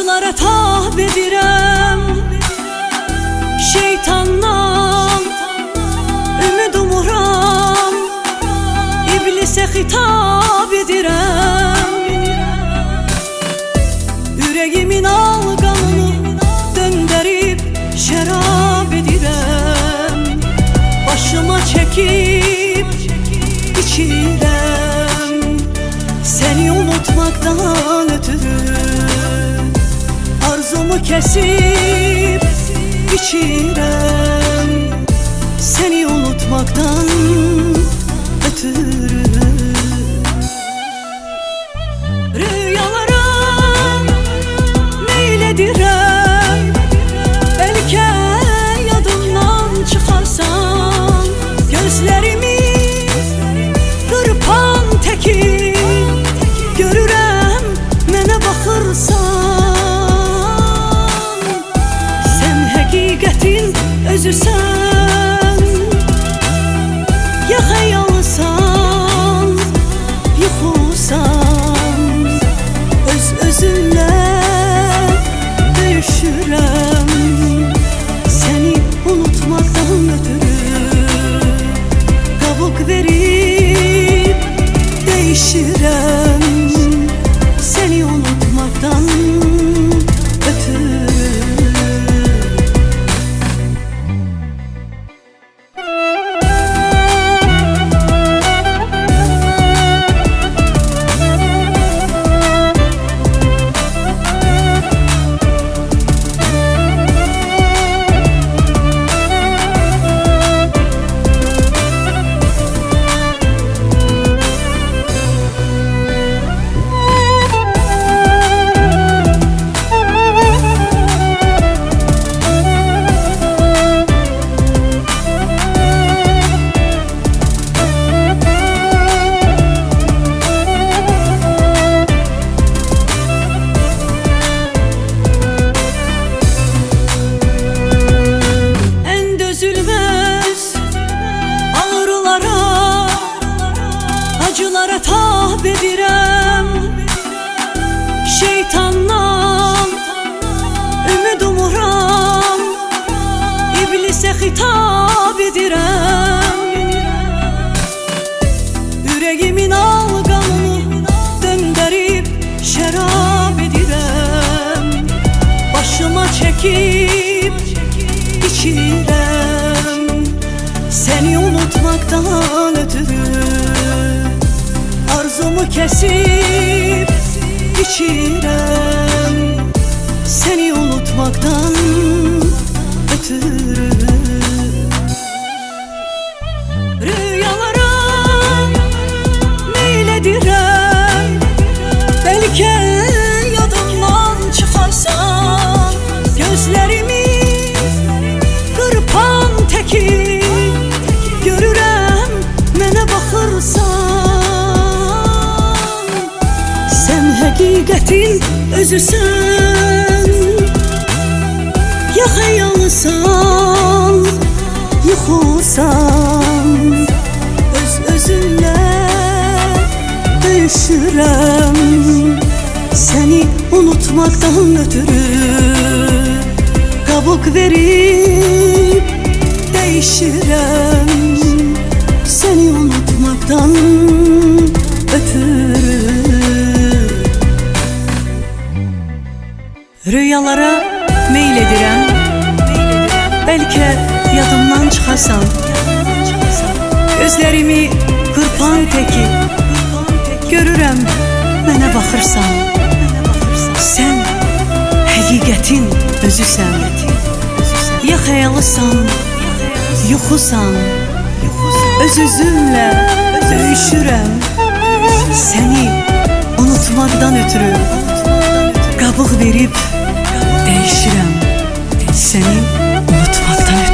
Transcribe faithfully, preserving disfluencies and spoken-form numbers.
acılara tab edirəm. Şeytandan ümid umuram, iblisə xitab edirəm. Ürəyimin alqanını döndərib şərab edirəm. Başıma çəkib içirəm, səni unutmaqdan ötürü. Arzumu kəsib içirəm, səni unutmaqdan ötürü. Rüyalara meyl edirəm, bəlkə yadımdan çıxarsan. Gözlərimi qırpan təki görürəm, mənə baxırsan. Sən həqiqətin özüsən, ya xəyalsan, yuxusan. Öz özünlə döyüşürəm, səni unutmaqdan ötürü. Qabıq verib dəyişirəm, səni unutmaqdan ötürü. Acılara tab edirəm. Şeytandan ümid umuram, iblisə xitab edirəm. Ürəyimin alqanını döndərib şərab edirəm. Başıma çəkib içirəm, səni unutmaqdan ötürü. Arzumu kəsib içirəm, səni unutmaqdan ötürü. Rüyalara meyl edirəm, bəlkə yadımdan çıxarsan. Gözlərimi qırpan təki görürəm, mənə baxırsan. Sən həqiqətin özüsən, ya xəyalsan, yuxusan. Öz özünlə döyüşürəm, səni unutmaqdan ötürü. Qabıq verib dəyişirəm, səni unutmaqdan ötürü. Rüyalara meyl edirəm, bəlkə yadımdan çıxarsan. Gözlərimi qırpan təki görürəm, mənə baxırsan. Sən həqiqətin özüsən, ya xəyalsan, yuxusan. Öz özümlə döyüşürəm, səni unutmaqdan ötürü. Qabıq verib dəyişirəm, səni unutmaqdan ötürü.